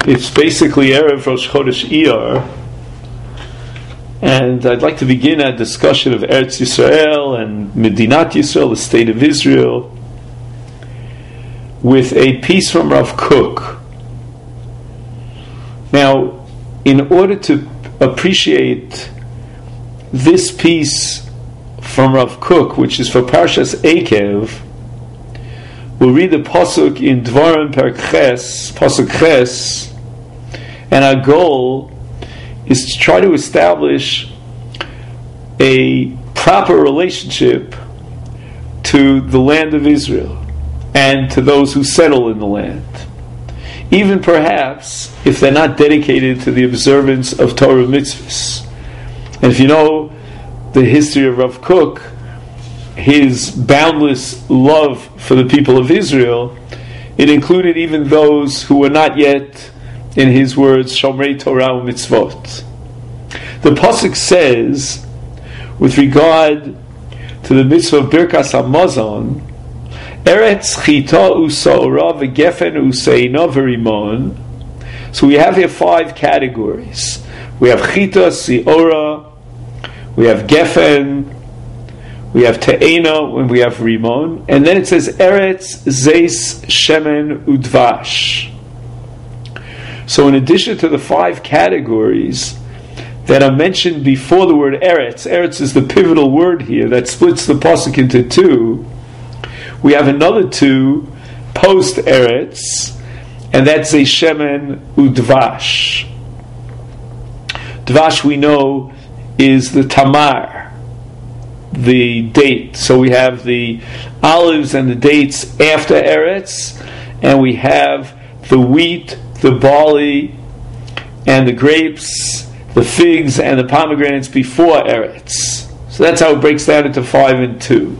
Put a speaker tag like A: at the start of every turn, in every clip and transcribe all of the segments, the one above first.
A: It's basically Erev Rosh Chodesh Iyar, and I'd like to begin a discussion of Eretz Yisrael and Medinat Yisrael, the state of Israel, with a piece from Rav Kook. Now, in order to appreciate this piece from Rav Kook, which is for Parshas Eikev, we'll read the pasuk in Dvarim Perek Ches, pasuk Ches, and our goal is to try to establish a proper relationship to the land of Israel and to those who settle in the land, even perhaps if they're not dedicated to the observance of Torah mitzvahs. And if you know the history of Rav Kook, his boundless love for the people of Israel, it included even those who were not yet, in his words, Shomrei Torah u'mitzvot. The pasuk says, with regard to the mitzvah of Birkas HaMazon, Eretz chita u'sa'ora v'gefen u'seina v'rimon. So we have here 5 categories. We have chita, se'ora, we have gefen, we have te'ena, and we have rimon. And then it says Eretz, zeis, shemen, udvash. So in addition to the 5 categories that are mentioned before the word Eretz, Eretz is the pivotal word here that splits the pasuk into 2. We have another 2 post Eretz, and that's a shemen udvash. Dvash, we know, is the tamar, the date. So we have the olives and the dates after Eretz, and we have the wheat, the barley, and the grapes, the figs, and the pomegranates before Eretz. So that's how it breaks down into 5 and 2.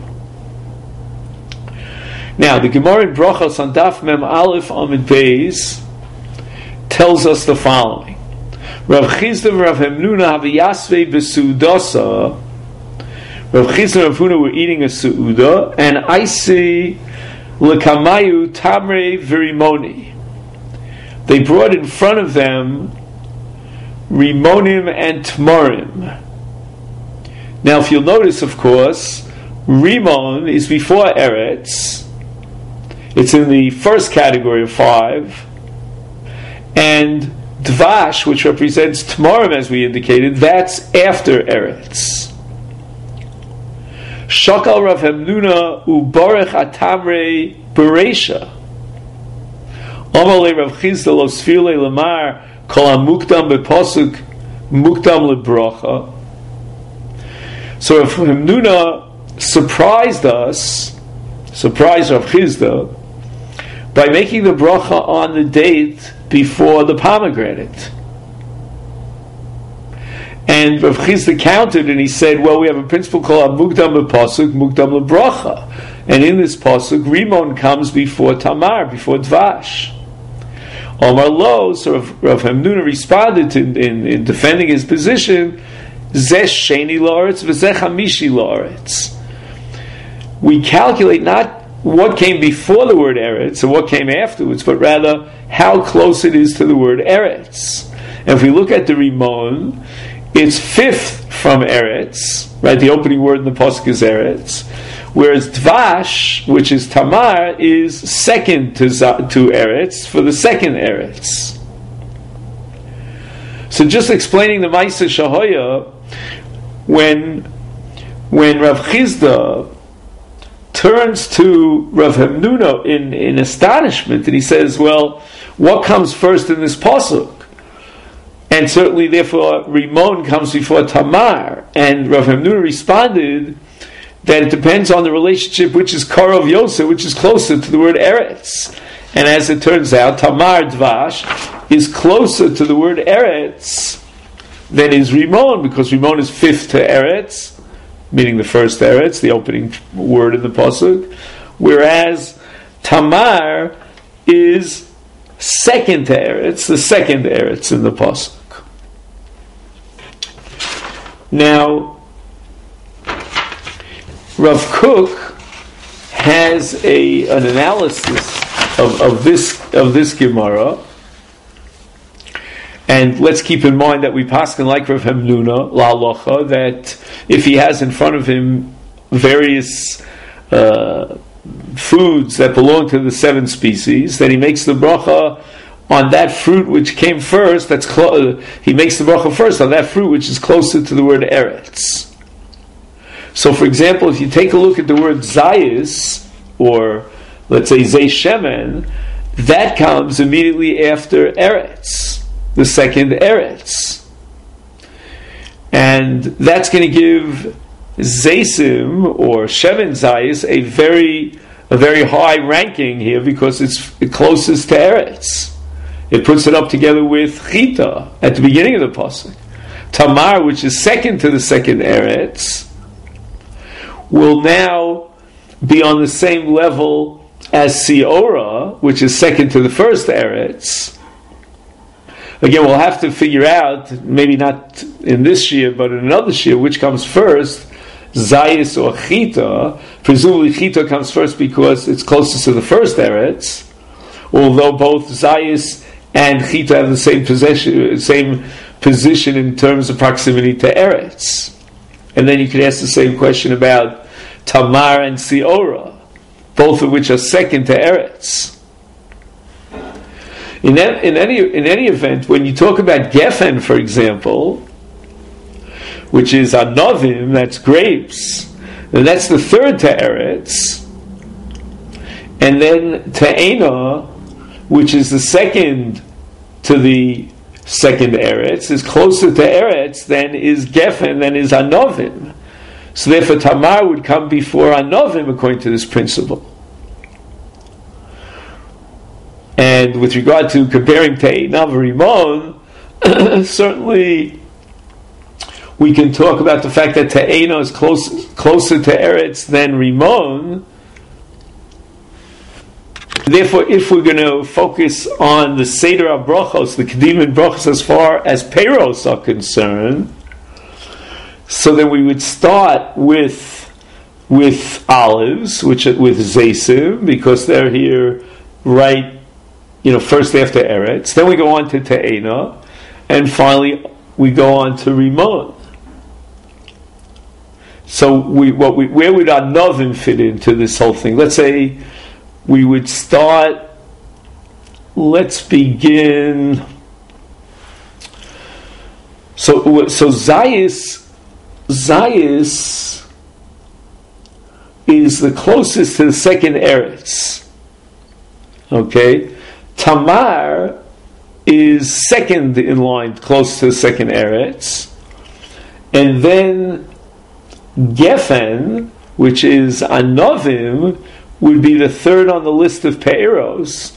A: Now, the Gemara in Brachos on Daf Mem Aleph Amid Beis tells us the following: Rav Chizda and Rav Hemnuna haviyasvei b'suudasa. Rav Chizda and Rav Hemnuna were eating a suuda, and I see lekamayu tamre v'rimoni. They brought in front of them rimonim and tmorim. Now, if you'll notice, of course, rimon is before Eretz. It's in the first category of 5. And dvash, which represents tmorim, as we indicated, that's after Eretz. Shakal Rav Hemnuna ubarech atamre bereisha. Amalei Rav Chizda lo sfirle lamar kol hamukdam bepasuk mukdam lebracha. So Rav Hemnuna surprised Rav Chizda, by making the bracha on the date before the pomegranate. And Rav Chizda countered and he said, well, we have a principle called mukdam bepasuk mukdam lebracha. And in this pasuk, rimon comes before tamar, before dvash. Omar Lo, so Rav Hemnuna responded in defending his position, Zeh sheni la'aretz v'zeh chamishi la'aretz. We calculate not what came before the word Eretz and what came afterwards, but rather how close it is to the word Eretz. And if we look at the Rimon, it's 5th from Eretz, right? The opening word in the pasuk is Eretz. Whereas Dvash, which is Tamar, is 2nd to Eretz for the 2nd Eretz. So just explaining the Maisa Shahoya, when Rav Chizda turns to Rav Hemnuna in astonishment, and he says, well, what comes first in this pasuk? And certainly, therefore, Rimon comes before Tamar. And Rav Hemnuna responded that it depends on the relationship which is Karov Yosef, which is closer to the word Eretz. And as it turns out, Tamar Dvash is closer to the word Eretz than is Rimon, because Rimon is 5th to Eretz, meaning the first Eretz, the opening word in the pasuk, whereas Tamar is 2nd to Eretz, the 2nd Eretz in the pasuk. Now, Rav Kook has an analysis of this Gemara, And let's keep in mind that we paskin like Rav Hamnuna, la halacha, that if he has in front of him various foods that belong to the 7 species, then he makes the bracha on that fruit which came first. He makes the bracha first on that fruit which is closer to the word eretz. So, for example, if you take a look at the word zayis, or let's say zay shemen, that comes immediately after eretz, the second eretz, and that's going to give zaysim or shemen zayis a very high ranking here because it's closest to eretz. It puts it up together with chita at the beginning of the pasuk. Tamar, which is second to the second eretz, will now be on the same level as Siora, which is second to the first eretz. Again, we'll have to figure out, maybe not in this year, but in another year, which comes first, Zayis or Chita. Presumably Chita comes first because it's closest to the first eretz, although both Zayis and Chita have the same position in terms of proximity to eretz. And then you could ask the same question about Tamar and Siora, both of which are second to eretz. In any event, when you talk about Geffen, for example, which is Anovim, that's grapes, then that's the third to eretz, and then Te'ena, which is the second to the second eretz, is closer to eretz than is Geffen, than is Anovim. So therefore Tamar would come before Anovim according to this principle. And with regard to comparing Te'ena Rimon, certainly we can talk about the fact that Te'ena is closer to eretz than Rimon. Therefore, if we're going to focus on the Seder HaBrachos, the Kedim and Brachos, as far as Peiros are concerned, so then we would start with olives, with Zaysim, because they're here right, first after Eretz. Then we go on to Te'ena, and finally we go on to Rimon. So where would our Novim fit into this whole thing? Let's say we would start, let's begin. So Zayis is the closest to the second eretz. Okay? Tamar is second in line, close to the second eretz. And then Geffen, which is Anovim, would be the third on the list of Peiros.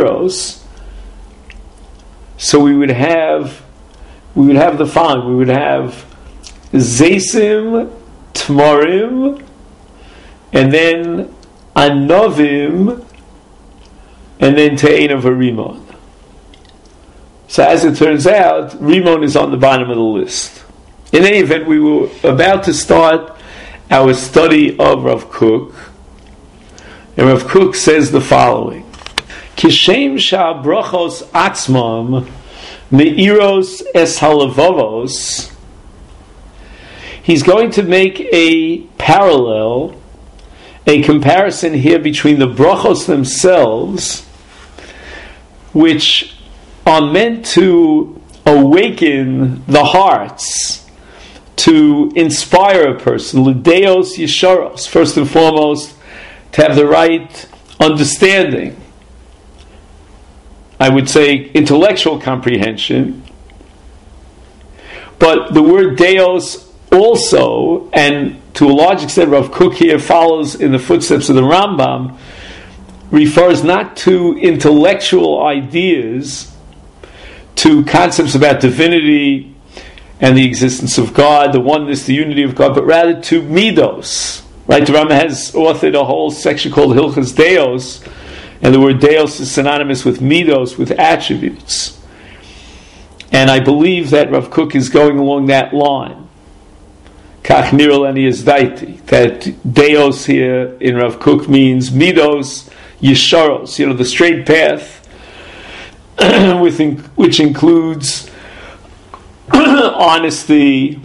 A: So we would have the following. We would have Zaysim, Tmarim, and then Anovim, and then Te'ena Rimon. So as it turns out, Rimon is on the bottom of the list. In any event, we were about to start our study of Rav Kook. And Rav Kook says the following: Kishem sha'brachos atzmam me'iros es halavavos. He's going to make a parallel, a comparison here between the brachos themselves, which are meant to awaken the hearts, to inspire a person, l'deos yesharos, first and foremost, to have the right understanding, I would say intellectual comprehension. But the word deos also, and to a large extent Rav Kook here follows in the footsteps of the Rambam, refers not to intellectual ideas, to concepts about divinity and the existence of God, the oneness, the unity of God, but rather to midos. Right, the Rambam has authored a whole section called Hilchas Deos, and the word Deos is synonymous with midos, with attributes. And I believe that Rav Kook is going along that line. Kach niral ani yazdaiti, that Deos here in Rav Kook means midos, yesharos, the straight path, which includes honesty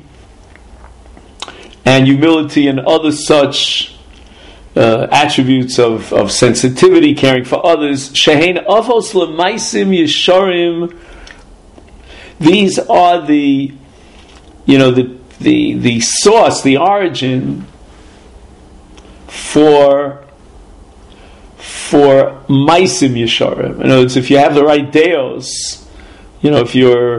A: and humility and other such attributes of sensitivity, caring for others. Shehein avos lemaisim yesharim. These are the source, the origin for maisim yesharim. In other words, if you have the right deos, if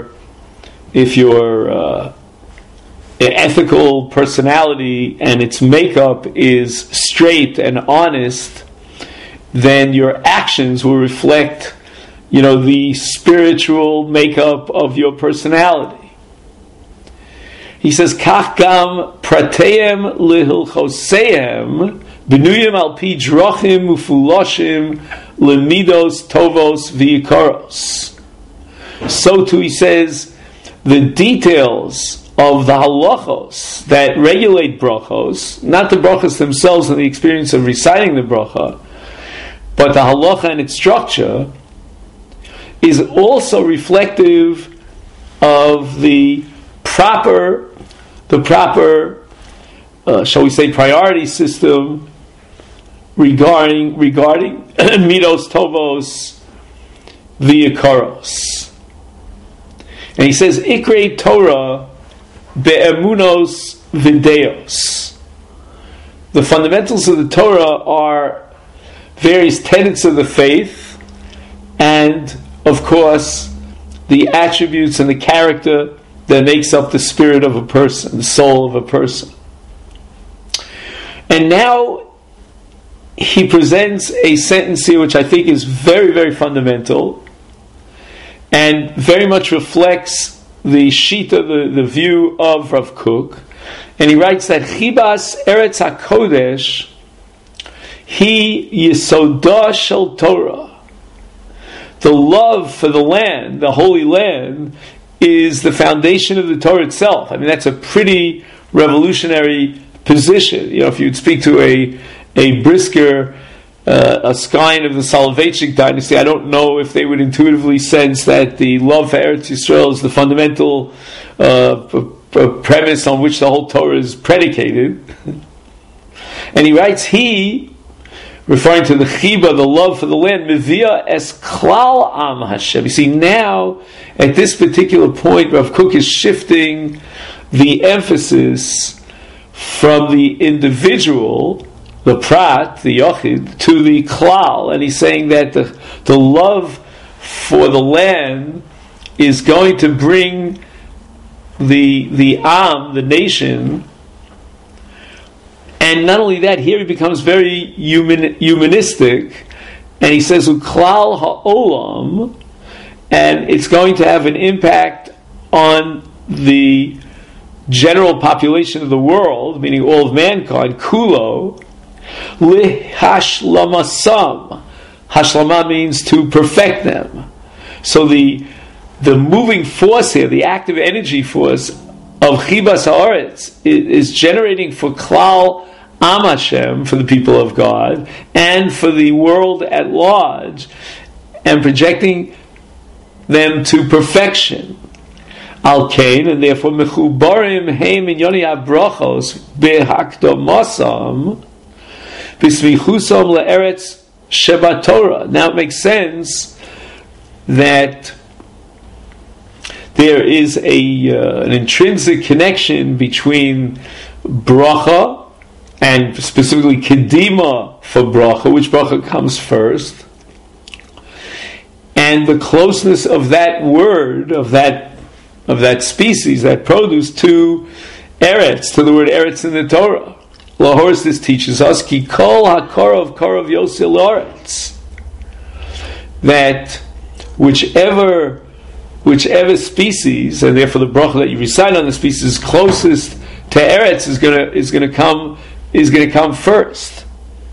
A: your ethical personality and its makeup is straight and honest, then your actions will reflect, the spiritual makeup of your personality. He says, "Kach gam prateim lihilchoseim benuyim al pi drachim ufuloshim lemidos tovos v'yikaros." So too, he says, the details of the halachos that regulate brachos, not the brachos themselves and the experience of reciting the bracha, but the halacha and its structure, is also reflective of the proper, shall we say, priority system regarding midos tovos v'yikaros. And he says, Ikrei Torah be'emunos v'deos. The fundamentals of the Torah are various tenets of the faith, and, of course, the attributes and the character that makes up the spirit of a person, the soul of a person. And now he presents a sentence here which I think is very, very fundamental and very much reflects the shita, the view of Rav Kook. And he writes that Chibas Eretz HaKodesh Hi Yesodah Shel Torah. The love for the land, the Holy Land, is the foundation of the Torah itself. I mean, that's a pretty revolutionary position. If you'd speak to a Brisker, a scion of the Soloveitchik dynasty, I don't know if they would intuitively sense that the love for Eretz Yisrael is the fundamental premise on which the whole Torah is predicated. And he writes, referring to the chiba, the love for the land, mevia es klal am Hashem. You see, now, at this particular point, Rav Kook is shifting the emphasis from the individual, the prat, the yochid, to the klal, and he's saying that the love for the land is going to bring the am, the nation. And not only that, here he becomes very humanistic, and he says uklal ha'olam, and it's going to have an impact on the general population of the world, meaning all of mankind, kulo, lihashlamasam. Hashlama means to perfect them. So the moving force here, the active energy force of Chibas Haaretz is generating for Klal Am Hashem, for the people of God, and for the world at large, and projecting them to perfection. Al Kain, and therefore mechubarim heim in yoni abrachos behakdomasam b'smichusam le'eretz shebatorah. Now it makes sense that there is an intrinsic connection between bracha and specifically kedima for bracha, which bracha comes first, and the closeness of that word, of that species, that produce, to eretz, to the word eretz in the Torah. Lahorus, this teaches us ki kol hakorov korov yosil eretz, that whichever species, and therefore the bracha that you recite on the species closest to eretz is going to come first.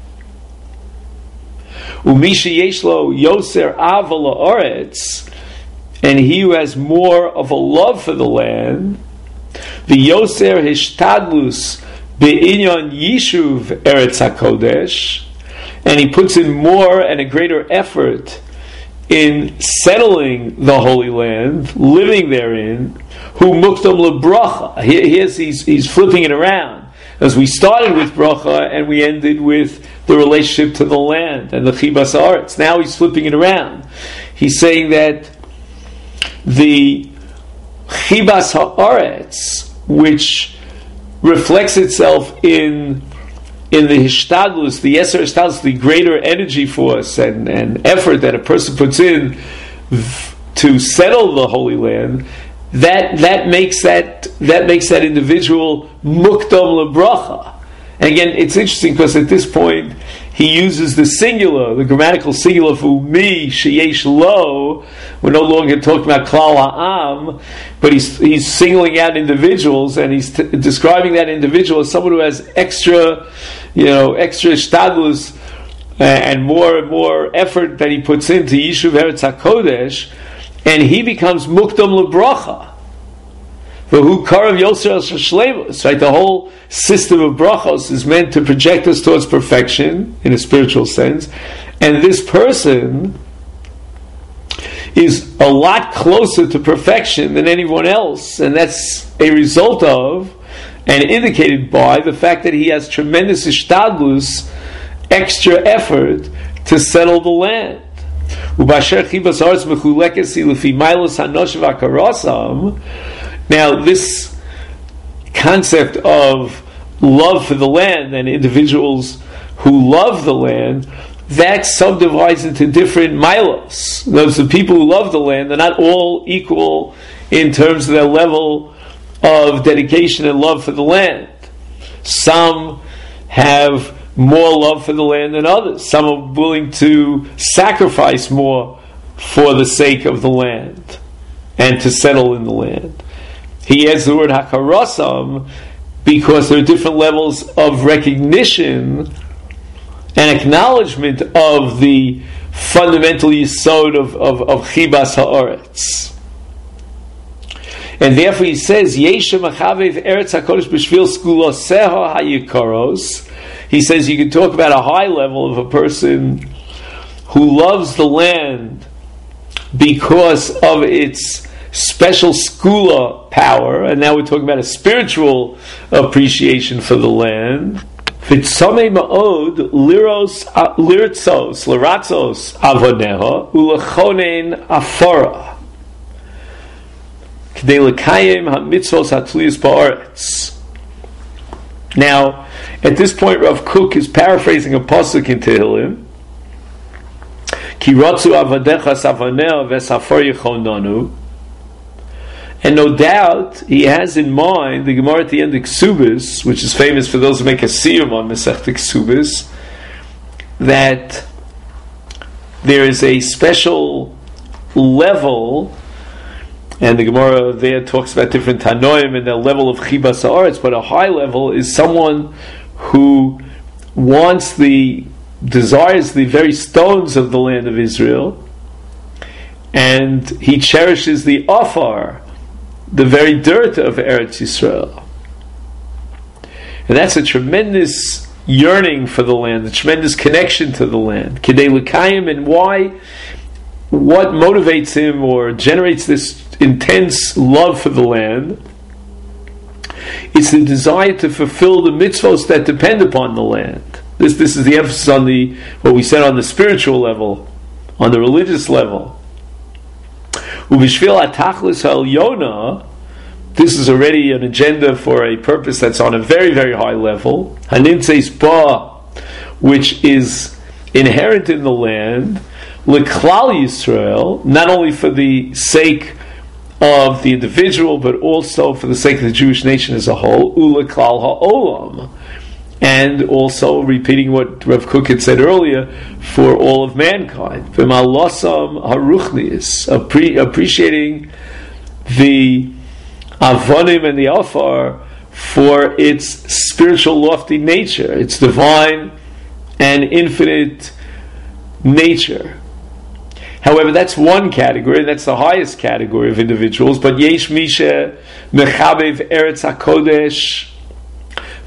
A: Umishi yeshlo yoser aval eretz, and he who has more of a love for the land, the yoser hishtadlus be'inyan yishuv eretz hakodesh, and he puts in more and a greater effort in settling the Holy Land, living therein, who muktam lebracha. He's flipping it around. As we started with bracha and we ended with the relationship to the land and the chibas haaretz. Now he's flipping it around. He's saying that the chibas haaretz, which reflects itself in the hishtadlus, the yeser hishtadlus, the greater energy force and effort that a person puts in to settle the Holy Land, that makes that individual mukdam lebracha. And again, it's interesting because at this point he uses the singular, the grammatical singular for mi sheyesh lo. We're no longer talking about klal ha'am, but he's singling out individuals, and he's describing that individual as someone who has extra shtadlus and more effort that he puts into Yishuv Eretz HaKodesh, and he becomes mukdam lebracha. V'hu karav yoser al shleimos. Right, the whole system of brachos is meant to project us towards perfection in a spiritual sense, and this person is a lot closer to perfection than anyone else, and that's a result of and indicated by the fact that he has tremendous ishtadlus, extra effort to settle the land. Now, this concept of love for the land and individuals who love the land, that subdivides into different milos. Those the people who love the land, they're not all equal in terms of their level of dedication and love for the land. Some have more love for the land than others. Some are willing to sacrifice more for the sake of the land and to settle in the land. He adds the word hakarasam because there are different levels of recognition and acknowledgement of the fundamental yesod of chibas haaretz. And therefore he says, Yesha machavev eretz hakodesh b'shvil skuloseha hayikaros. He says you can talk about a high level of a person who loves the land because of its special skula power, and now we're talking about a spiritual appreciation for the land. V'tzomei ma'od liratzos avoneha ulechonen afora k'dei lekayim hamitzvos hatliyus ba'aretz. Now, at this point, Rav Kook is paraphrasing a pasuk in Tehillim. Ki ratzu avadecha savaneh v'safor yichonanu. And no doubt he has in mind the Gemara at the end of Ksubis, which is famous for those who make a siyum on Masechta Ksubis, that there is a special level, and the Gemara there talks about different Tanoim and their level of Chibas Haaretz, but a high level is someone who desires the very stones of the land of Israel, and he cherishes the Afar, the very dirt of Eretz Yisrael. And that's a tremendous yearning for the land, a tremendous connection to the land. Kidei L'Kayim, and what motivates him or generates this intense love for the land? It's the desire to fulfill the mitzvos that depend upon the land. This is the emphasis on what we said on the spiritual level, on the religious level. Ubishvil atachlis ha'elyona, this is already an agenda for a purpose that's on a very, very high level. Hanintzeis ba, which is inherent in the land, l'klal Yisrael, not only for the sake of the individual, but also for the sake of the Jewish nation as a whole, u'leklal ha'olam, and also repeating what Rav Kook had said earlier, for all of mankind. V'malosam haruchnius, appreciating the avonim and the afar for its spiritual lofty nature, its divine and infinite nature. However, that's one category, that's the highest category of individuals, but yesh misha mechabev eretz hakodesh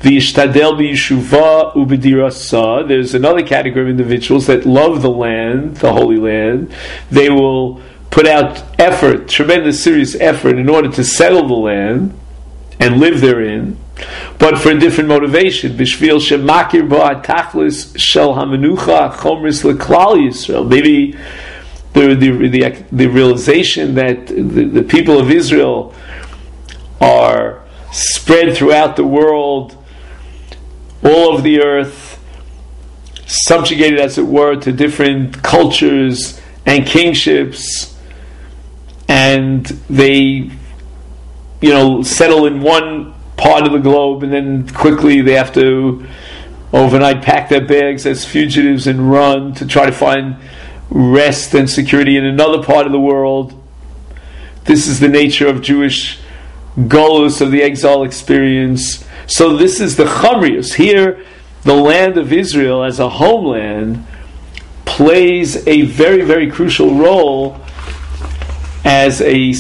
A: V'yishtadel b'yeshuva u'b'dirasa. There's another category of individuals that love the land, the Holy Land. They will put out effort, tremendous serious effort, in order to settle the land and live therein, but for a different motivation. B'shvil shemakir bo ha'tachlis shel hamenucha chomris l'klal Yisrael. Maybe the realization that the people of Israel are spread throughout the world, all over the earth, subjugated, as it were, to different cultures and kingships, and they, settle in one part of the globe, and then quickly they have to overnight pack their bags as fugitives and run to try to find rest and security in another part of the world. This is the nature of Jewish golus, of the exile experience. So this is the Chamrius. Here, the land of Israel as a homeland plays a very, very crucial role as a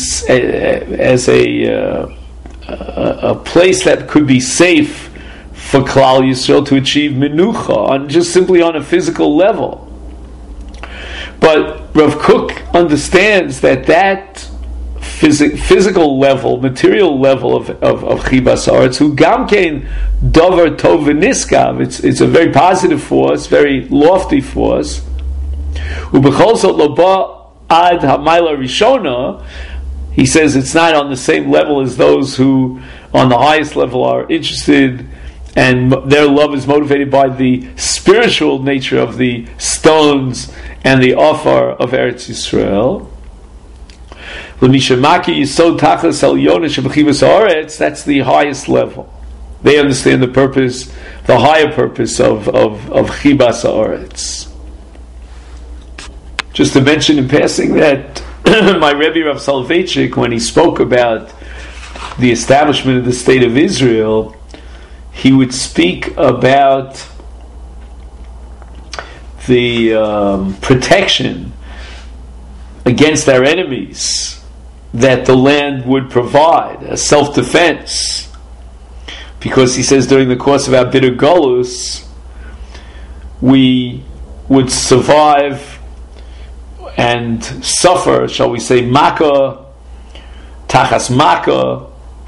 A: place that could be safe for Klal Yisrael to achieve menucha, simply on a physical level. But Rav Kook understands that physical level, material level of Chibas Haaretz, who gamkein dover tov v'niskav, it's a very positive force, very lofty force. Ubechol zot lo ba ad hamayla rishona. He says it's not on the same level as those who, on the highest level, are interested, and their love is motivated by the spiritual nature of the stones and the offer of Eretz Yisrael. That's the highest level. They understand the purpose, the higher purpose of Chibas Haaretz. Just to mention in passing that my Rebbe Rav Soloveitchik, when he spoke about the establishment of the State of Israel, he would speak about the protection against our enemies that the land would provide, a self-defense. Because he says during the course of our bitter Golus, we would survive and suffer, shall we say, Makkah, Tachas Makkah,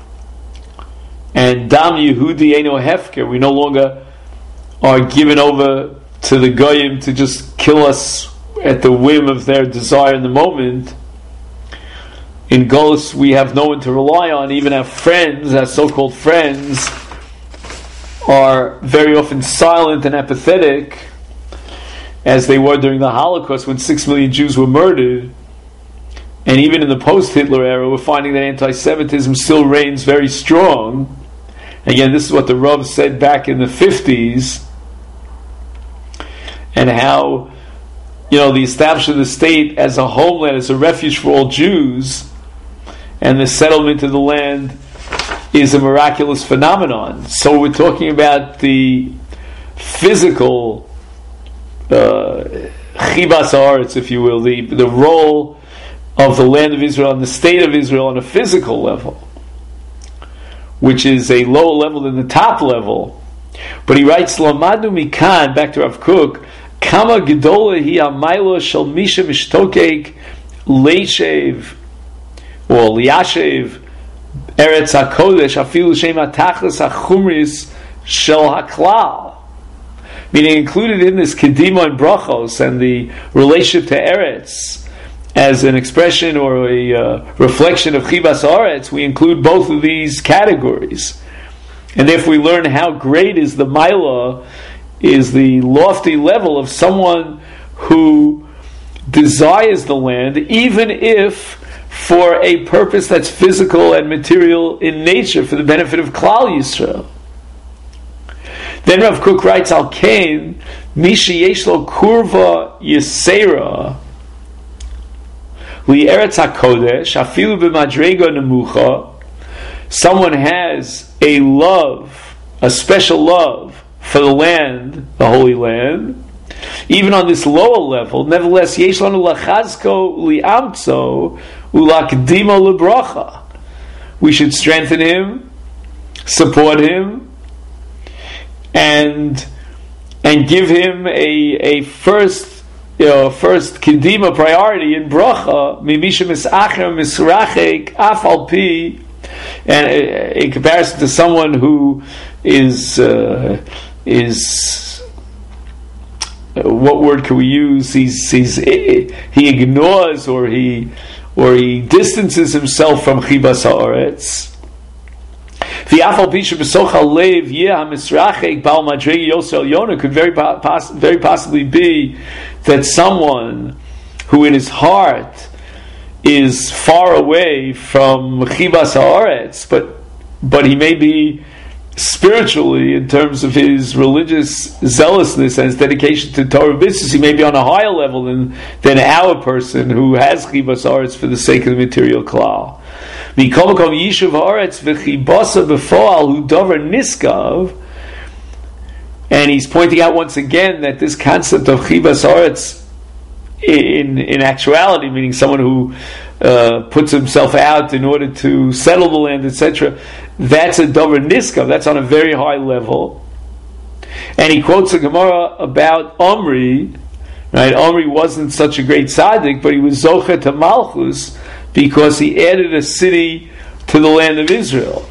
A: and Dam Yehudi Eino Hefker. We no longer are given over to the Goyim to just kill us at the whim of their desire in the moment. In Golus, we have no one to rely on. Even our friends, our so-called friends, are very often silent and apathetic, as they were during the Holocaust when 6 million Jews were murdered. And even in the post-Hitler era, we're finding that anti-Semitism still reigns very strong. Again, this is what the Rav said back in the 50s, and how, the establishment of the state as a homeland, as a refuge for all Jews, and the settlement of the land is a miraculous phenomenon. So we're talking about the physical Chibas Haaretz, if you will, the role of the land of Israel and the state of Israel on a physical level, which is a lower level than the top level. But he writes, Lamadu Mikan, back to Rav Kook, Kama Gedola hi amaylo shel misha mishtokek leishev or liyashev Eretz HaKodesh afilu shem hatachlis hachumris shel haklal. Meaning, included in this Kedima and Brachos and the relationship to Eretz as an expression or a reflection of Chibas Haaretz, we include both of these categories. And if we learn how great is the Maila, is the lofty level of someone who desires the land, even if for a purpose that's physical and material in nature, for the benefit of Klal Yisrael. Then Rav Kook writes, Al Kain, Mishi Yeshlo Kurva Yisera, Li Eretz HaKodesh, Afilu B'madrega Nemucha, someone has a love, a special love for the land, the Holy Land, even on this lower level. Nevertheless, Yesh Lanu Lachazko Li'amtzo Ulakdimo Lebracha. We should strengthen him, support him, and give him a first kedima priority in bracha, mimisha misacher misrachek afal pi, and in comparison to someone who is what word can we use? He ignores or he distances himself from chibas haaretz. Could very possibly be that someone who in his heart is far away from chibas haaretz, but he may be spiritually, in terms of his religious zealousness and his dedication to Torah mitzvahs, he may be on a higher level than our person who has chibas haaretz for the sake of the material klal. And he's pointing out once again that this concept of chibas haaretz in actuality, meaning someone who puts himself out in order to settle the land, etc., that's a davar niskav, that's on a very high level. And he quotes a Gemara about Omri, right? Omri wasn't such a great tzaddik, but he was zocher to Malchus because he added a city to the land of Israel.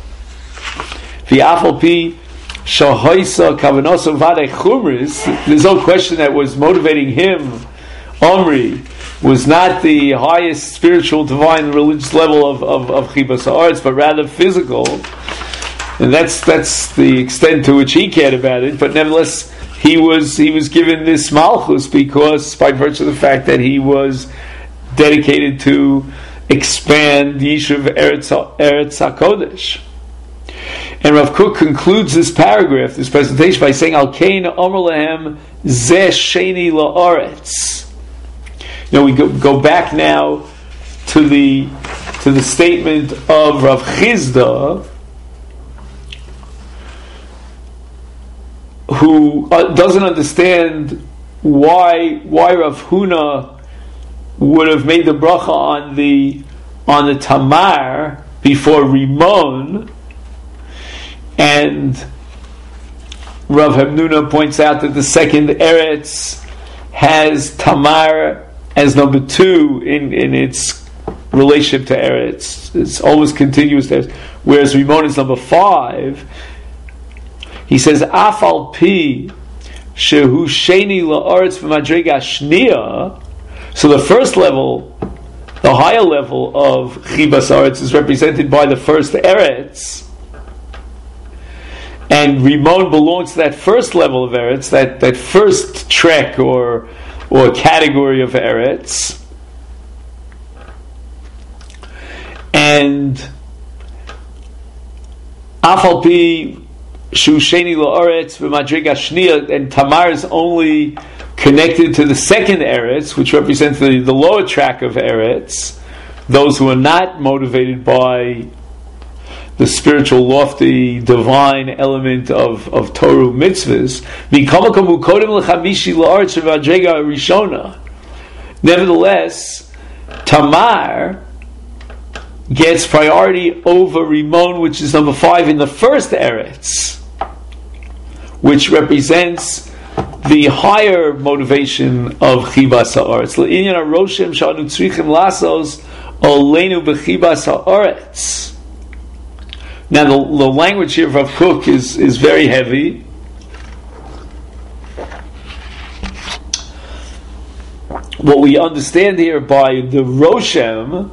A: There's no question that was motivating him, Omri, was not the highest spiritual, divine, religious level of chibas haaretz, but rather physical. And that's the extent to which he cared about it. But nevertheless, he was given this malchus because, by virtue of the fact that he was dedicated to expand the Yishuv Eretz HaKodesh. And Rav Kook concludes this paragraph, this presentation, by saying, Al Kain Omer Lahem Zeh Sheni La'aretz. Now we go back now to the statement of Rav Chizda, who doesn't understand why Rav Huna would have made the bracha on the Tamar before Rimon, and Rav Hamnuna points out that the second Eretz has Tamar as number 2 in its relationship to Eretz. It's always continuous there. Whereas Rimon is number 5. He says, Afal pi shehu sheni la'aretz v'madrega shniya. So the first level, the higher level of chibas haaretz, is represented by the first Eretz. And Rimon belongs to that first level of Eretz, that first trek or category of Eretz. And Afal pi Shusheni La'aretz v'madrega shniya, and Tamar is only connected to the second Eretz, which represents the lower track of Eretz, those who are not motivated by the spiritual, lofty, divine element of Torah mitzvahs. Nevertheless, Tamar gets priority over Rimon, which is number 5 in the first Eretz, which represents the higher motivation of chibas haaretz. Le'inyan haroshem shanu tzrichim lasos oleinu b'chibas haaretz. Now the language here of Rav Kook is very heavy. What we understand here by the Roshem,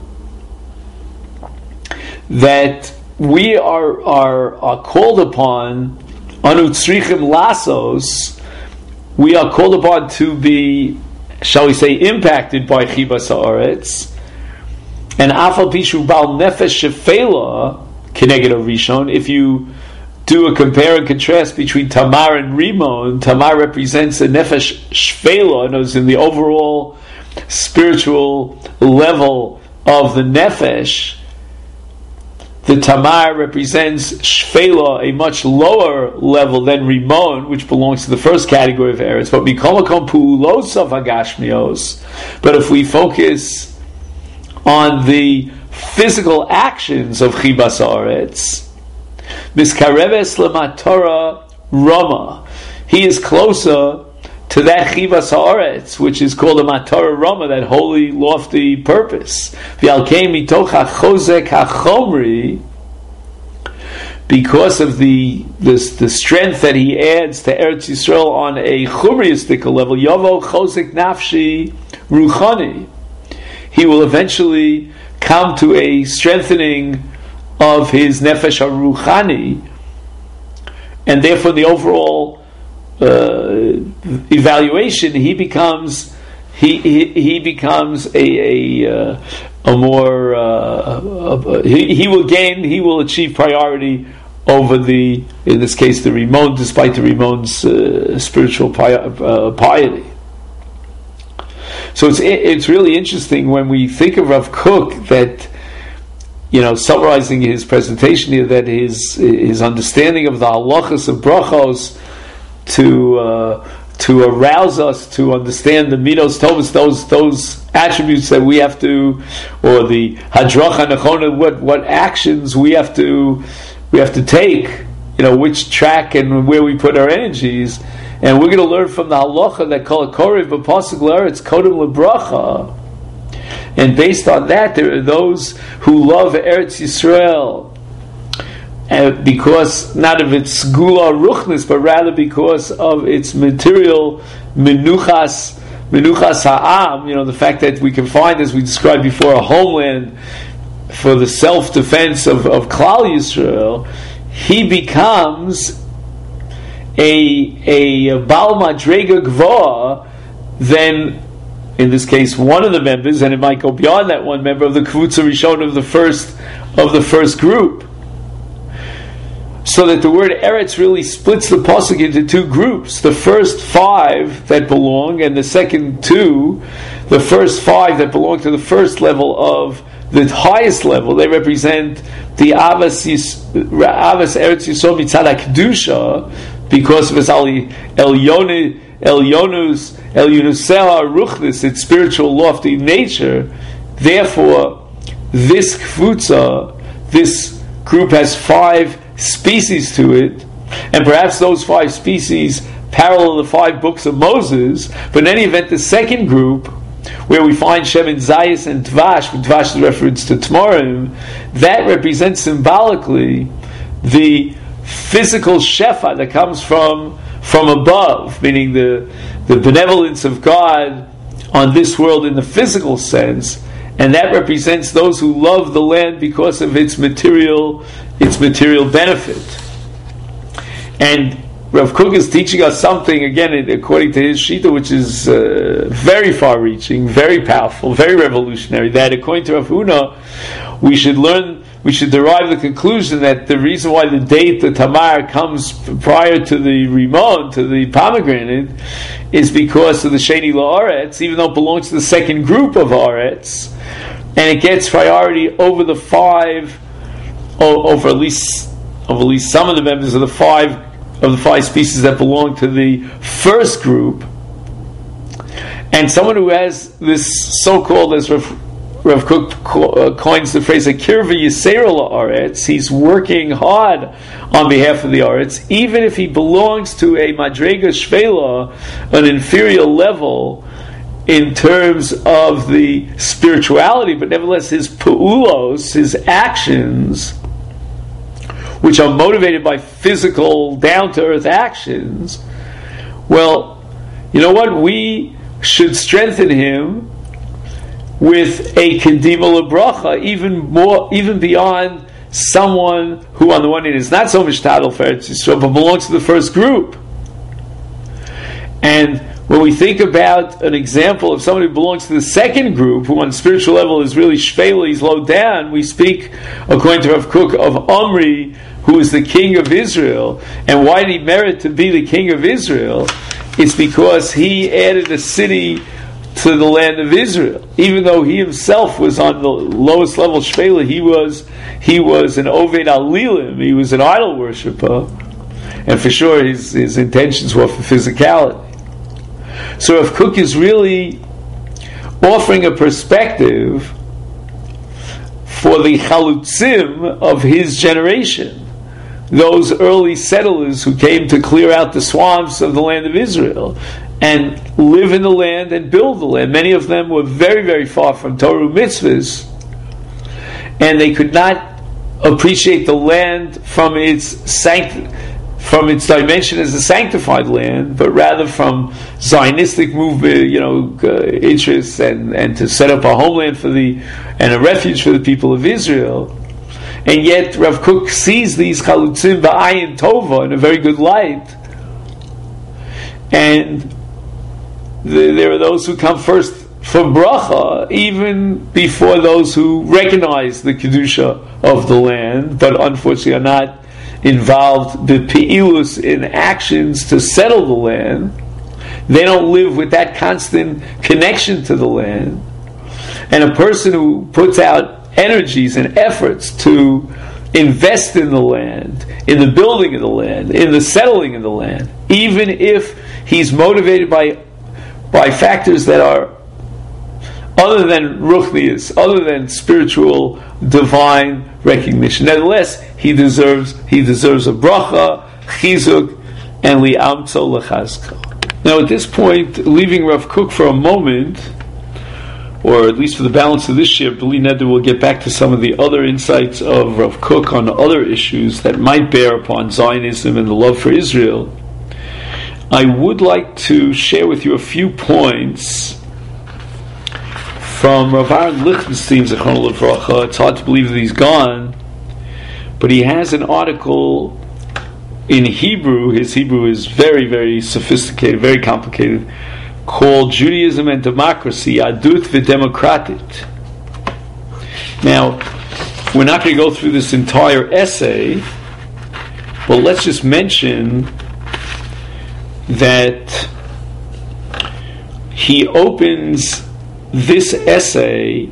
A: that we are called upon, anu tzrichim lasos, we are called upon to be, shall we say, impacted by chibas haaretz, and afal pishu bal nefesh shefela keneged rishon. If you do a compare and contrast between Tamar and Rimon, Tamar represents a nefesh shefela, and in the overall spiritual level of the nefesh. The Tamar represents Shfela, a much lower level than Rimon, which belongs to the first category of Eretz. But if we focus on the physical actions of Chibas Haaretz, Miskareves Lematora Rama. He is closer to that Chivas Haaretz, which is called a Matara Rama, that holy, lofty purpose. V'alkei mitoch hachozek hachomri, because of the strength that he adds to Eretz Yisrael on a chumriistic level, Yovo chozek nafshi ruchani, he will eventually come to a strengthening of his nefesh haruchani, and therefore the overall evaluation, he becomes a more he will achieve priority over in this case the Rimon, despite the Rimon's spiritual piety. So it's really interesting when we think of Rav Kook that, summarizing his presentation here, that his understanding of the halachas of brachos to arouse us to understand the midos tovos, those attributes that we have to, or the hadracha nechona, what actions we have to take, which track and where we put our energies. And we're going to learn from the halacha that kol hakorev b'pasuk la'aretz kodem lebracha. And based on that, there are those who love Eretz Yisrael, because not of its gula ruchnis, but rather because of its material menuchas ha'am. The fact that we can find, as we described before, a homeland for the self-defense of Klal Yisrael. He becomes a Baal Madrega Gvoa, then in this case one of the members, and it might go beyond that one member of the Kvutza Rishon of the first group. So that the word Eretz really splits the pasuk into two groups. The first 5 that belong, and the second 2. The first 5 that belong to the first level of the highest level, they represent the Avas Eretz Yisrael Mitzad HaKedusha, because of its Elyonusea Ruchnis, its spiritual lofty nature. Therefore, this Kvutza, this group, has 5 species to it, and perhaps those 5 species parallel the 5 books of Moses. But in any event, the second group, where we find Shemin Zayis and Dvash, Dvash is reference to Tmorim, that represents symbolically the physical shefa that comes from above, meaning the benevolence of God on this world in the physical sense, and that represents those who love the land because of its material benefit. And Rav Kook is teaching us something, again, according to his Shita, which is very far-reaching, very powerful, very revolutionary, that according to Rav Huna, we should derive the conclusion that the reason why the date, the Tamar, comes prior to the Rimon, to the pomegranate, is because of the Sheni La'aretz, even though it belongs to the second group of Aretz, and it gets priority over the 5, over at least some of the members of the 5 species that belong to the first group. And someone who has this so-called, as Rav Kook coins the phrase, a kirva yisera la'aretz, he's working hard on behalf of the aretz, even if he belongs to a madrega shvela, an inferior level in terms of the spirituality, but nevertheless his pu'ulos, his actions, which are motivated by physical, down-to-earth actions, well, you know what? We should strengthen him with a kedima lebracha, even beyond someone who, on the one hand, is not so mishtadel for Eretz Yisrael, but belongs to the first group. And when we think about an example of someone who belongs to the second group, who on spiritual level is really shvela, he's low down, we speak, according to Rav Kook, of Omri, who is the king of Israel. And why did he merit to be the king of Israel? It's because he added a city to the land of Israel. Even though he himself was on the lowest level shvela, he was an Oved Alilim, he was an idol worshipper, and for sure his intentions were for physicality. So Rav Kook is really offering a perspective for the chalutzim of his generation, those early settlers who came to clear out the swamps of the land of Israel and live in the land and build the land. Many of them were very, very far from Torah mitzvahs, and they could not appreciate the land from its dimension as a sanctified land, but rather from Zionistic movement, interests, and to set up a homeland and a refuge for the people of Israel. And yet Rav Kook sees these chalutzim ba'ayin tova in a very good light, and there are those who come first for bracha, even before those who recognize the kedusha of the land, but unfortunately are not involved the pe'ilus in actions to settle the land. They don't live with that constant connection to the land. And a person who puts out energies and efforts to invest in the land, in the building of the land, in the settling of the land, even if he's motivated by factors that are other than ruchnius, other than spiritual, divine recognition. Nevertheless, he deserves a bracha, chizuk, and li'amtzo lechazko. Now, at this point, leaving Rav Kook for a moment, or at least for the balance of this year, B'li Neder will get back to some of the other insights of Rav Kook on other issues that might bear upon Zionism and the love for Israel. I would like to share with you a few points from Rav Aaron Lichtenstein, Zechrono Livracha. It's hard to believe that he's gone, but he has an article in Hebrew. His Hebrew is very, very sophisticated, very complicated, called Judaism and Democracy, Adut v'Demokratit. Now, we're not going to go through this entire essay, but let's just mention that he opens this essay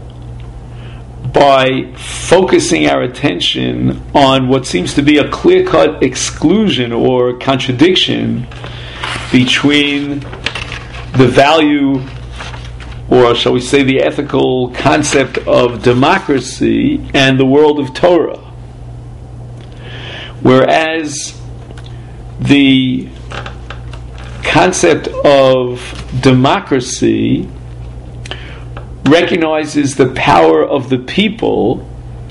A: by focusing our attention on what seems to be a clear-cut exclusion or contradiction between the value, or shall we say the ethical concept of democracy and the world of Torah. Whereas the concept of democracy recognizes the power of the people,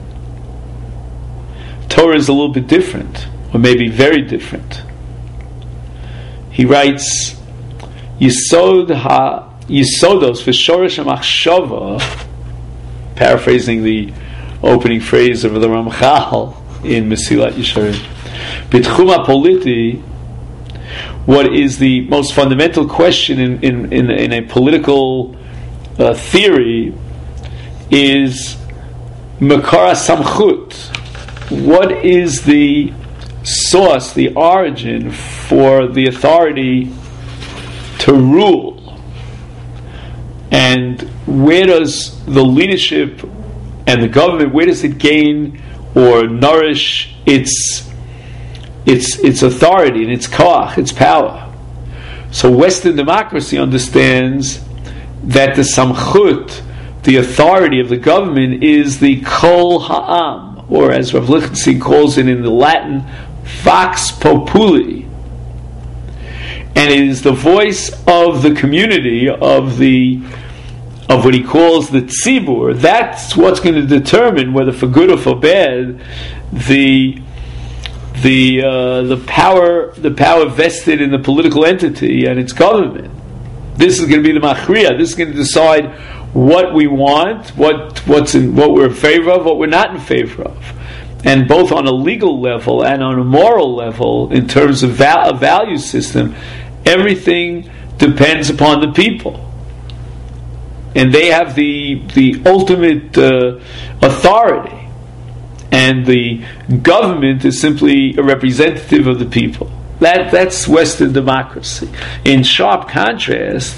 A: Torah is a little bit different, or maybe very different. He writes, Yisodos v'shoresh ha'machshava, paraphrasing the opening phrase of the Ramchal in Mesilat Yesharim, B'tchum ha'politi, what is the most fundamental question in a political theory is Makara Samchut. What is the source, the origin for the authority to rule? And where does the leadership and the government, where does it gain or nourish its authority and its koach, its power? So Western democracy understands that the samchut, the authority of the government, is the kol ha'am, or as Rav Lichtenstein calls it in the Latin, vox populi. And it is the voice of the community, of what he calls the tzibur. That's what's going to determine whether for good or for bad the power vested in the political entity and its government. This is going to be the machriya. This is going to decide what we want, what we're in favor of, what we're not in favor of, and both on a legal level and on a moral level, in terms of a value system, everything depends upon the people, and they have the ultimate authority, and the government is simply a representative of the people. That's Western democracy. In sharp contrast,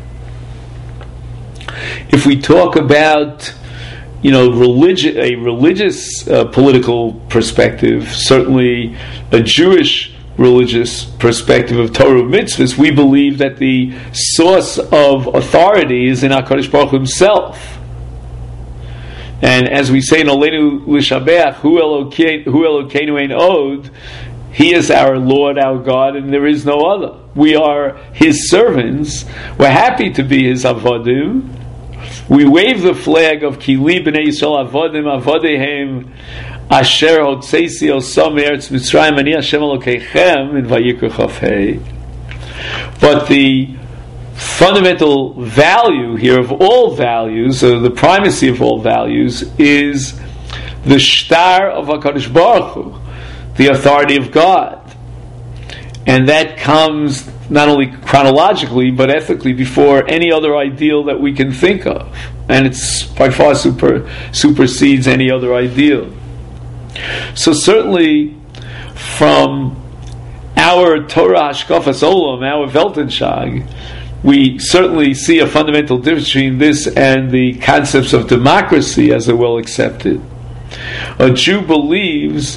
A: if we talk about a religious political perspective, certainly a Jewish religious perspective of Torah mitzvahs, we believe that the source of authority is in HaKadosh Baruch Hu himself. And as we say in Olenu L'Shabeach, Hu Elokeinu Ein Od, He is our Lord, our God, and there is no other. We are His servants. We're happy to be His avodim. We wave the flag of Kili B'nei Yisrael Avodim Avodehem Asher Hotzeisi Osam Eretz Mitzrayim Ani Hashem Elokeichem in Vayikra Chaf Hei. But the fundamental value here of all values, or the primacy of all values, is the shtar of HaKadosh Baruch Hu, the authority of God. And that comes not only chronologically, but ethically before any other ideal that we can think of. And it's by far supersedes any other ideal. So certainly, from our Torah Hashkafas Olam, our Weltanschauung, we certainly see a fundamental difference between this and the concepts of democracy as are well accepted. A Jew believes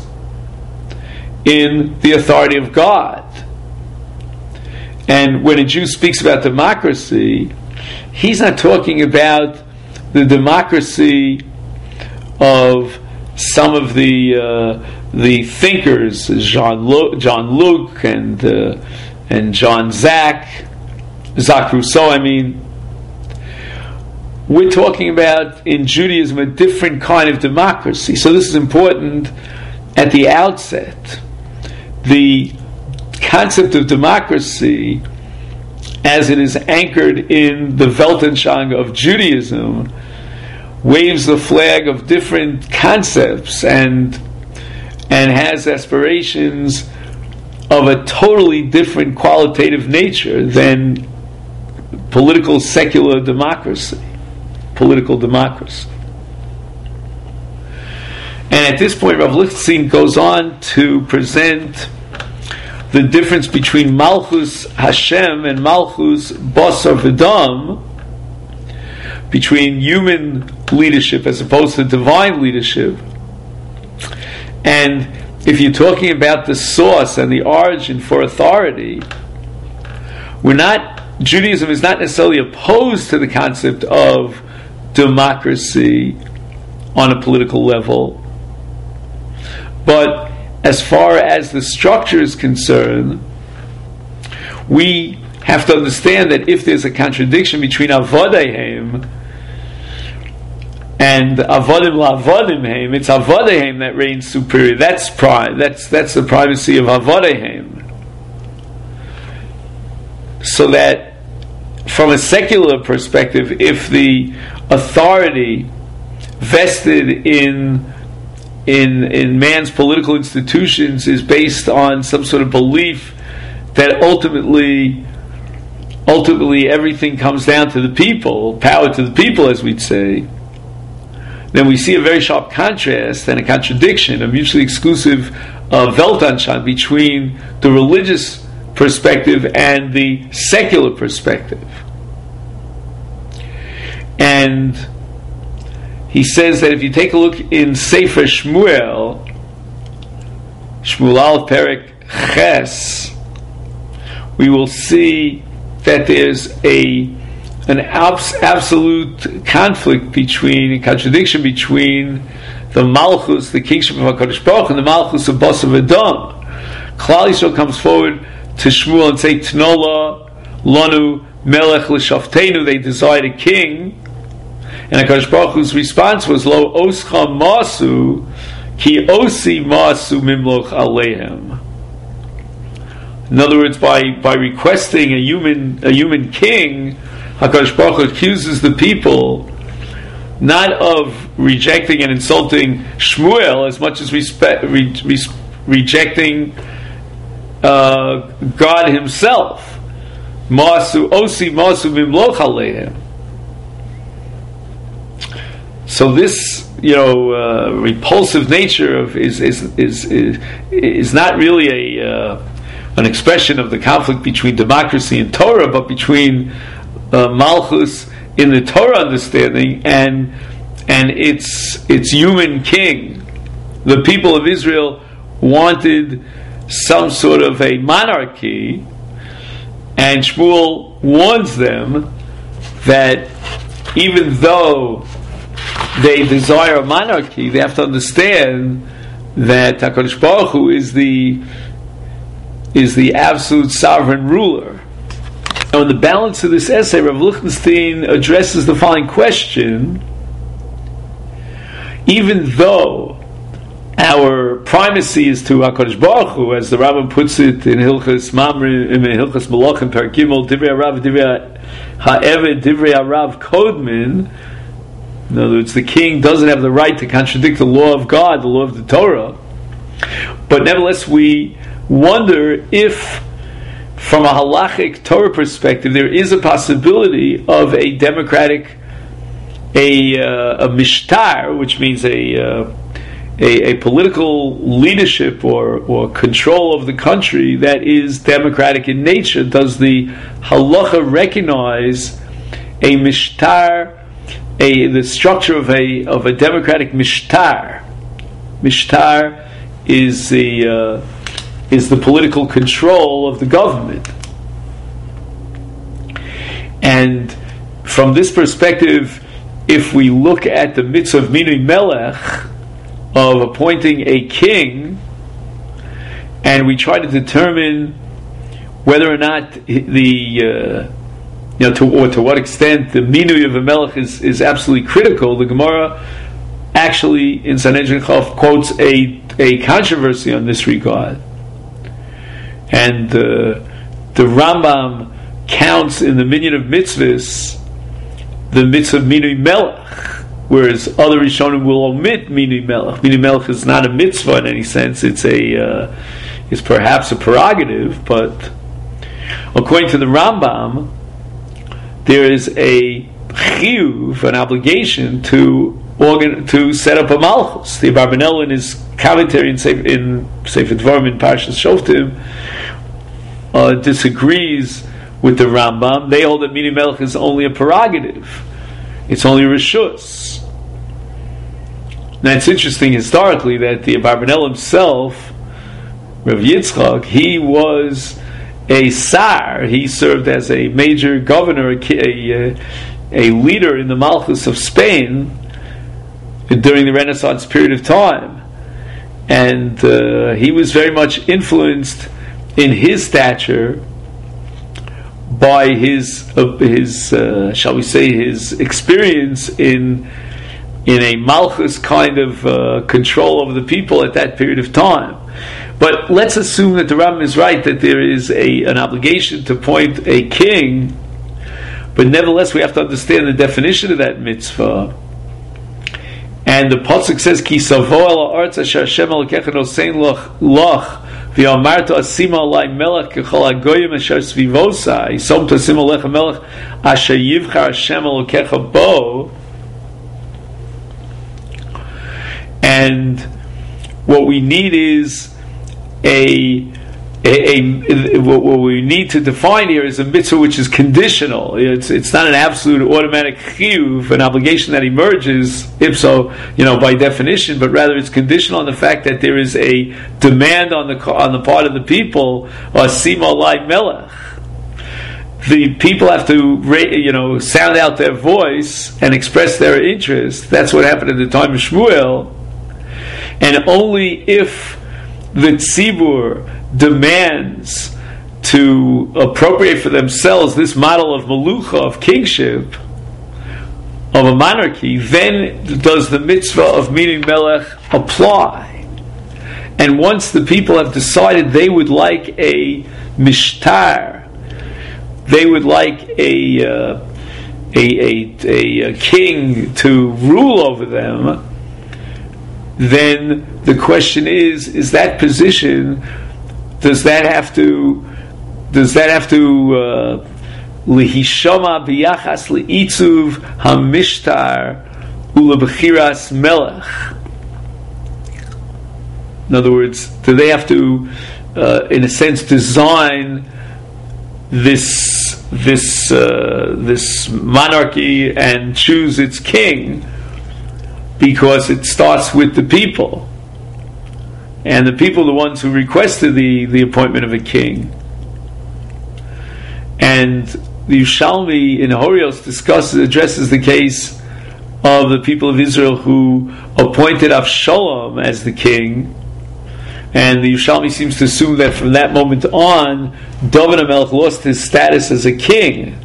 A: in the authority of God. And when a Jew speaks about democracy, he's not talking about the democracy of some of the thinkers, John Luke and John Jacques Rousseau. I mean, we're talking about in Judaism a different kind of democracy. So this is important at the outset. The concept of democracy, as it is anchored in the Weltanschauung of Judaism, waves the flag of different concepts and has aspirations of a totally different qualitative nature than political secular democracy, political democracy. And at this point, Rav Lichtenstein goes on to present the difference between Malchus Hashem and Malchus Basar V'Dam, between human leadership as opposed to divine leadership. And if you're talking about the source and the origin for authority, Judaism is not necessarily opposed to the concept of democracy on a political level, but as far as the structure is concerned, we have to understand that if there's a contradiction between Avodehem and Avodim LaAvodimhem, it's Avodehem that reigns superior. That's the primacy of Avodehem. So that from a secular perspective, if the authority vested in man's political institutions is based on some sort of belief that ultimately everything comes down to the people, power to the people, as we'd say, then we see a very sharp contrast and a contradiction, a mutually exclusive Weltanschauung between the religious perspective and the secular perspective. And he says that if you take a look in Sefer Shmuel Aleph Perek Ches, we will see that there's an absolute conflict a contradiction between the Malchus, the kingship of HaKadosh Baruch Hu, and the Malchus of Basar V'Dam. Klal Yisrael comes forward to Shmuel and say, Tnola Lanu Melech L'Shaftenu, they desired a king. And HaKadosh Baruch Hu's response was, Lo oscha masu, ki osi masu mimloch alehem. In other words, by requesting a human king, HaKadosh Baruch Hu accuses the people not of rejecting and insulting Shmuel as much as rejecting God Himself. Masu osi masu mimloch alehem. So this, repulsive nature of is not really an expression of the conflict between democracy and Torah, but between Malchus in the Torah understanding and its human king. The people of Israel wanted some sort of a monarchy, and Shmuel warns them that even though they desire a monarchy, they have to understand that HaKadosh Baruch Hu is the absolute sovereign ruler. Now, in the balance of this essay, Rav Lichtenstein addresses the following question: even though our primacy is to HaKadosh Baruch Hu, as the Rambam puts it in Hilchas Mamre, in Hilchas Malachim, Perek Gimel, Divrei Harav, Divrei Ha'eved, Divrei Harav Kodmin. In other words, the king doesn't have the right to contradict the law of God, the law of the Torah. But nevertheless, we wonder if, from a halachic Torah perspective, there is a possibility of a democratic, a mishtar, which means a political leadership or control of the country that is democratic in nature. Does the halacha recognize a mishtar, the structure of a democratic mishtar? Mishtar is the political control of the government. And from this perspective, if we look at the mitzvah of Minui Melech, of appointing a king, and we try to determine whether or not to what extent the minui of a melech is absolutely critical, the Gemara actually in Sanhedrin Chaf quotes a controversy on this regard, and the Rambam counts in the minyan of mitzvahs the mitzvah of minui melech, whereas other Rishonim will omit Minui Melech. Minui Melech is not a mitzvah in any sense; it's perhaps a prerogative. But according to the Rambam, there is a chiyuv, an obligation to set up a malchus. The Abarbanel in his commentary in Sefer Dvarim in Parshas Shoftim disagrees with the Rambam. They hold that Minui Melech is only a prerogative. It's only reshus. Now it's interesting historically that the Abarbanel himself, Rav Yitzchak, he was a sar. He served as a major governor, a leader in the Malchus of Spain during the Renaissance period of time, and he was very much influenced in his stature by his shall we say, his experience in a malchus kind of control over the people at that period of time. But let's assume that the Rambam is right, that there is an obligation to appoint a king, but nevertheless we have to understand the definition of that mitzvah. And the pasuk says, "Ki savo el ha'aretz asher Hashem Elokecha nosein lach v'amarta asima alai melech kechol hagoyim asher svivosa yisom tasim alecha melech asher yivchar Hashem Elokecha bo." And what we need is what we need to define here is a mitzvah which is conditional. It's not an absolute automatic chiyuv, an obligation that emerges ipso, by definition, but rather it's conditional on the fact that there is a demand on the part of the people, asima alai melech. The people have to, sound out their voice and express their interest. That's what happened at the time of Shmuel. And only if the tzibur demands to appropriate for themselves this model of malucha, of kingship, of a monarchy, then does the mitzvah of Minui Melech apply. And once the people have decided they would like a mishtar, they would like a king to rule over them, then the question is that position, does that have to lihishama biyachas liitzuv hamishtar ulebechiras melech? In other words, do they have to, in a sense, design this monarchy and choose its king because it starts with the people, and the people are the ones who requested the appointment of a king? And the Yerushalmi in Horios addresses the case of the people of Israel who appointed Avshalom as the king. And the Yerushalmi seems to assume that from that moment on, David HaMelech lost his status as a king.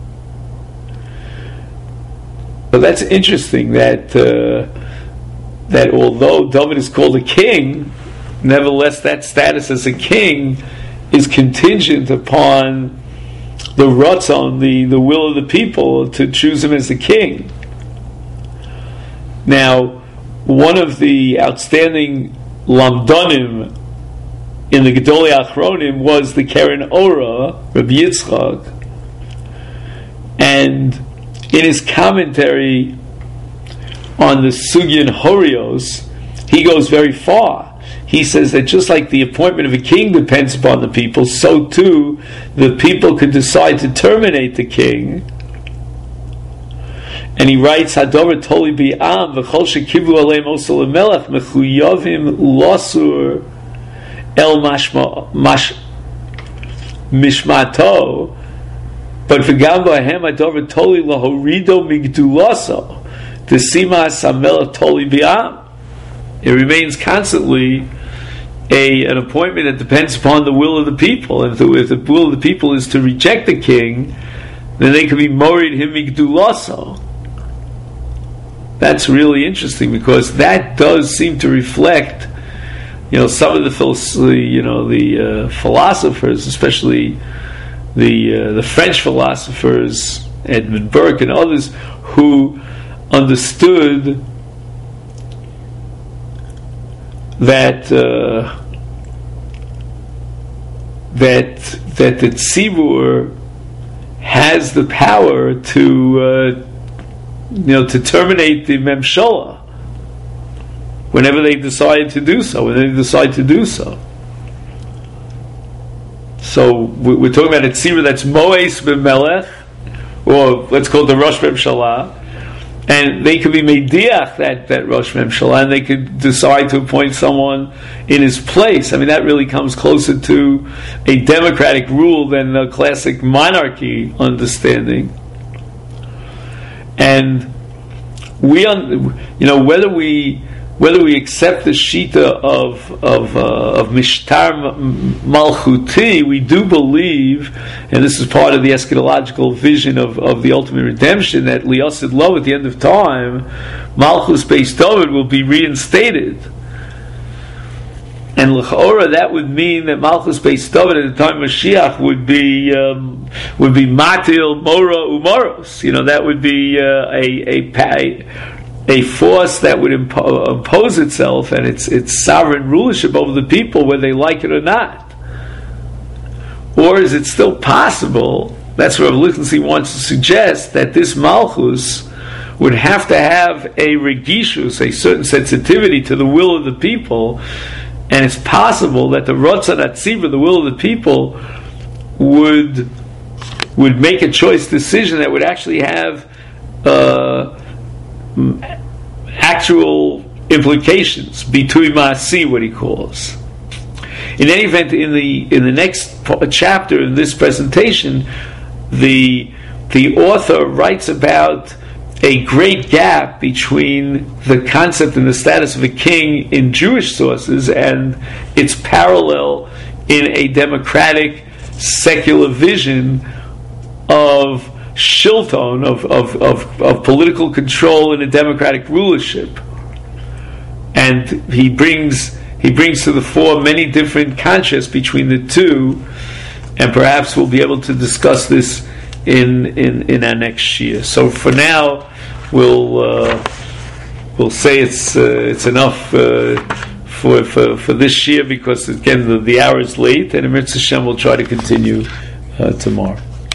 A: But that's interesting that that although David is called a king, nevertheless that status as a king is contingent upon the ratzon, the will of the people to choose him as the king. Now, one of the outstanding lamdonim in the Gedolei Achronim was the Keren Ora, Rabbi Yitzchak, and in his commentary on the Sugyan Horios, he goes very far. He says that just like the appointment of a king depends upon the people, so too the people could decide to terminate the king. And he writes, Hadover toli bi'am v'chol shekivu aleim osel melech mechuyavim losur el mishmato, but v'gam b'ahem hadover toli lahorido migdulaso desimas hamelech toli bi'am. It remains constantly an appointment that depends upon the will of the people. And if the will of the people is to reject the king, then they can be morid him migdulaso. That's really interesting, because that does seem to reflect, some of the philosophers, especially the French philosophers, Edmund Burke and others, who understood that the tzibur has the power to terminate the memshala whenever they decide to do so. So we're talking about a tzibur that's moes b'melech, or let's call it the Rosh Memshala, and they could be mediach that Rosh Memshala, and they could decide to appoint someone in his place. I mean, that really comes closer to a democratic rule than the classic monarchy understanding. And whether we accept the shita of mishtar malchuti, we do believe, and this is part of the eschatological vision of the ultimate redemption, that liyasid lo, at the end of time, Malchus Beis David will be reinstated. And l'chaora, that would mean that Malchus Beis David at the time of Mashiach would be matil mora umoros. That would be a force that would impose itself and its sovereign rulership over the people, whether they like it or not. Or is it still possible? That's what Rav Lichtenstein wants to suggest, that this Malchus would have to have a regishus, a certain sensitivity to the will of the people. And it's possible that the Ratzon HaTzibur, the will of the people, would make a choice decision that would actually have actual implications, bitui ma'asi, what he calls. In any event, in the next chapter in this presentation, the author writes about a great gap between the concept and the status of a king in Jewish sources and its parallel in a democratic, secular vision of shilton, of political control in a democratic rulership. And he brings to the fore many different contrasts between the two, and perhaps we'll be able to discuss this in our next shir. So for now, we'll say it's enough for this year, because again the hour is late, and in Mitzvah Hashem we'll try to continue tomorrow.